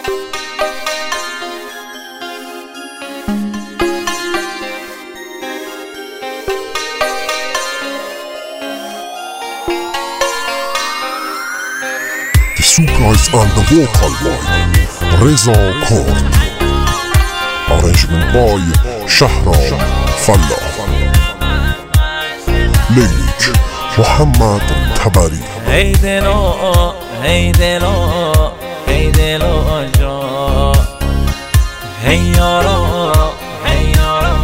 Two guys on the vocal line Reza Kort Arrangement by Shahram Falla Leylik Muhammad Tabari Hey delo, hey delo, hey delo jo Hey yaro, hey yaro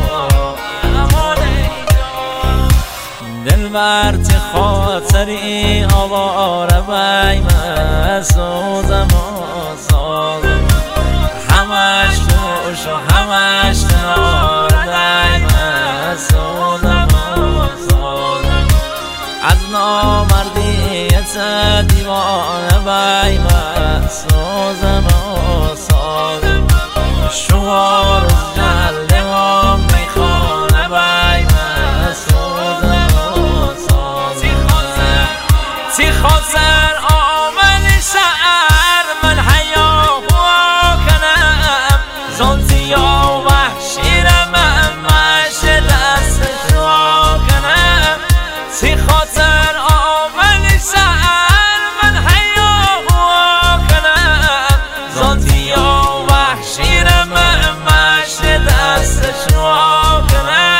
دلبر چه خاطری آواره بیم سوزم و سازم همش توش و همش کنار دیم سوزم و سازم از نامردیت دیوانه بیم سوزم و سازم شوار جلده و میخانه بیم سوزم تی خاطر آمن شعر من حیا کنم زنتی یا وحشی من مش دستش را کنم تی خاطر آمن شعر من حیا کنم زنتی یا وحشی من مش دستش را کنم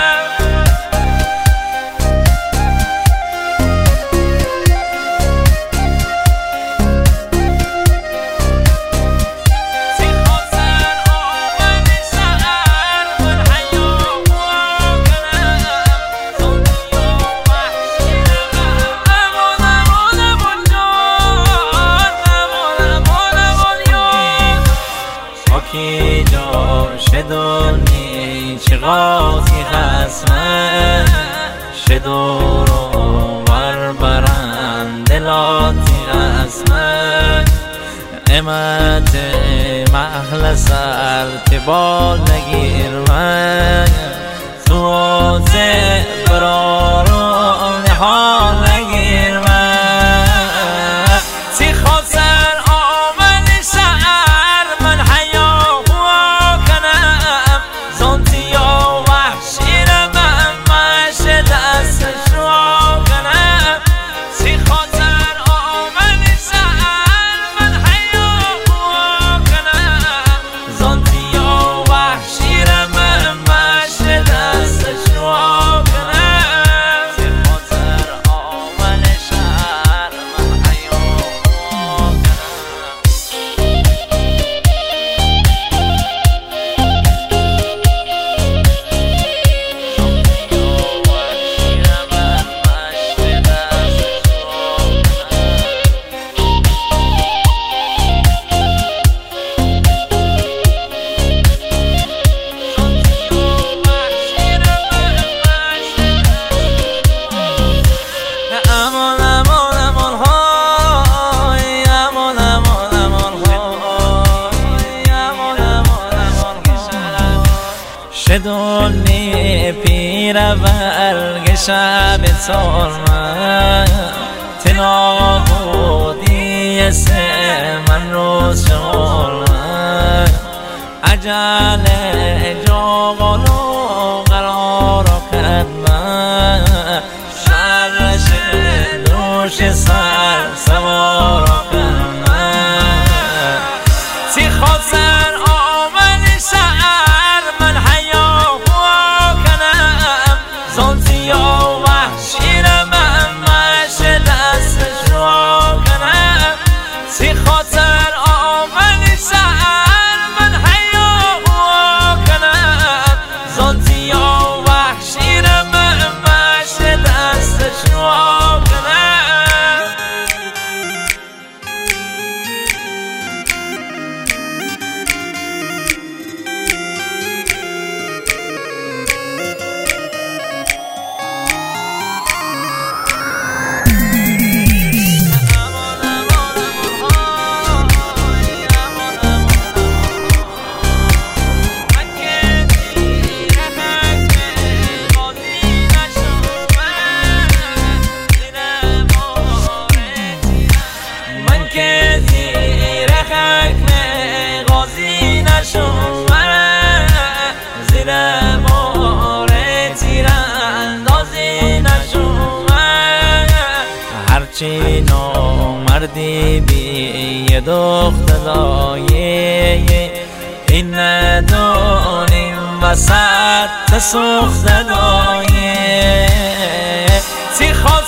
کی جا شدونی چقاسی خسمه شدورو بربرن دلاتی خسمه امت محل سر تبال نگیر من تو برارو نحال نگیر من تی خاطر آمن شعر من حیا کنم زنتی یا وحشی من مش دستش را کنم تی خاطر آمن شعر من حیا کنم زنتی یا وحشی من مش دستش را کنم تی خاطر آمن شعر من حیا کنم شدونی پیر برگ شب ترمه تنا بودی سه من روز شورمه عجل جاغلو قرار کدمه شرش دوش سر سوار کدمه تی خاطر آمن شعر من حیا کنم زنتی یا وحشی من مش دستش را کنم تی خاطر آمن شعر من حیا کنم زنتی یا وحشی من مش دستش را کنم مردی بی دخترایه این ندانیم وسط سوخت دایه